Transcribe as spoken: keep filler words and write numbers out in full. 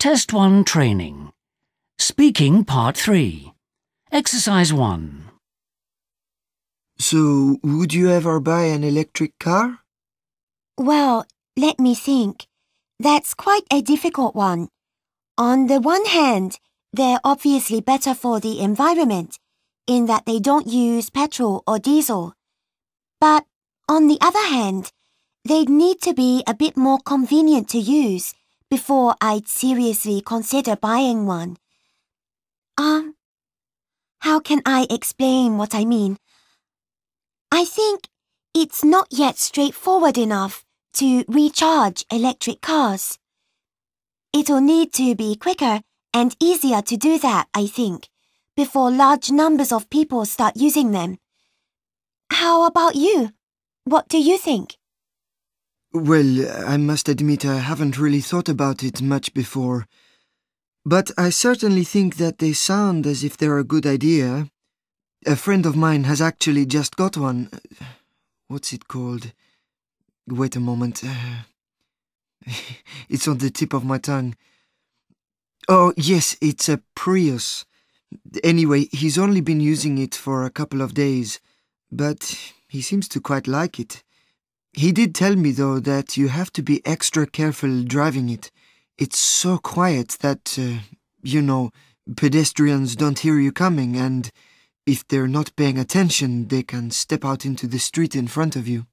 Test one Training. Speaking Part three. Exercise one. So, would you ever buy an electric car? Well, let me think. That's quite a difficult one. On the one hand, they're obviously better for the environment, in that they don't use petrol or diesel. But on the other hand, they'd need to be a bit more convenient to use before I'd seriously consider buying one. Um, how can I explain what I mean? I think it's not yet straightforward enough to recharge electric cars. It'll need to be quicker and easier to do that, I think, before large numbers of people start using them. How about you? What do you think? Well, I must admit I haven't really thought about it much before. But I certainly think that they sound as if they're a good idea. A friend of mine has actually just got one. What's it called? Wait a moment. It's on the tip of my tongue. Oh, yes, it's a Prius. Anyway, he's only been using it for a couple of days, but he seems to quite like it. He did tell me, though, that you have to be extra careful driving it. It's so quiet that, uh, you know, pedestrians don't hear you coming, and if they're not paying attention, they can step out into the street in front of you.